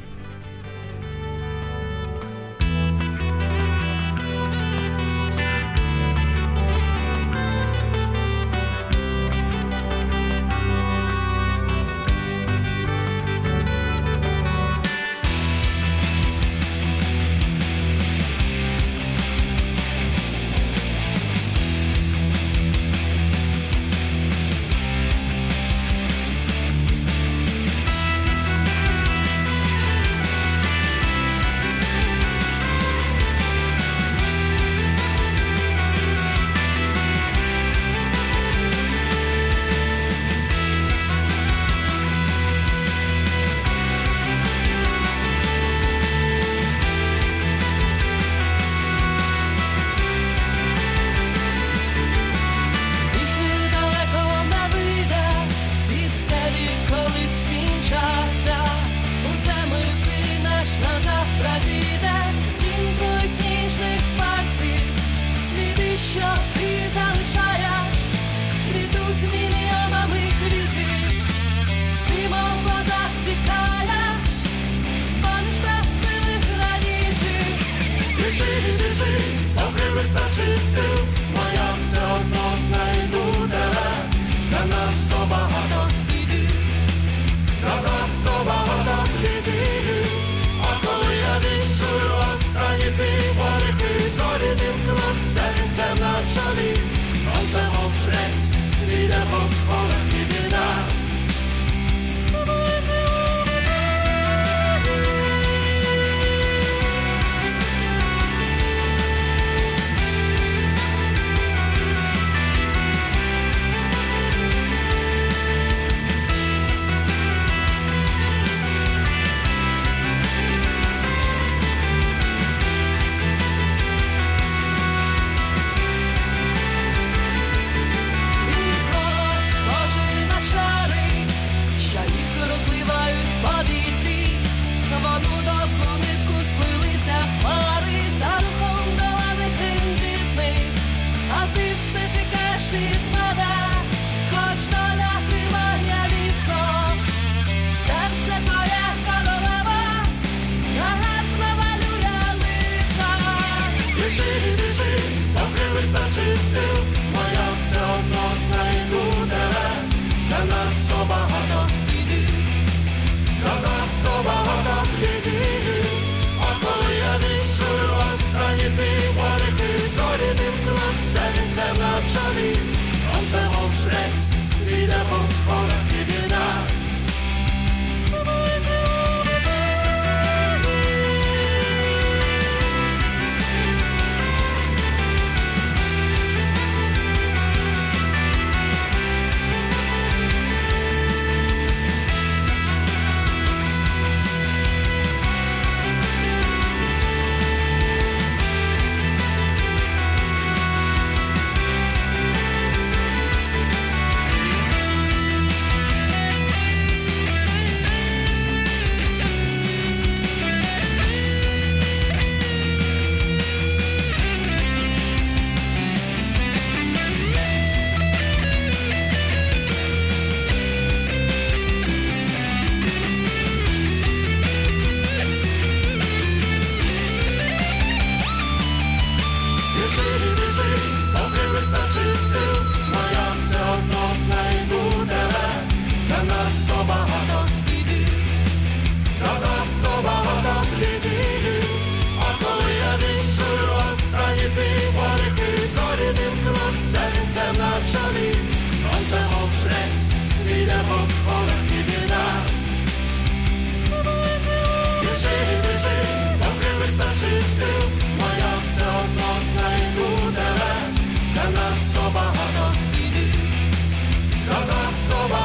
Занадто багато слідів, занадто багато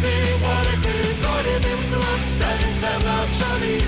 світи, полети зорі зімкнуться, вінцем на чолі.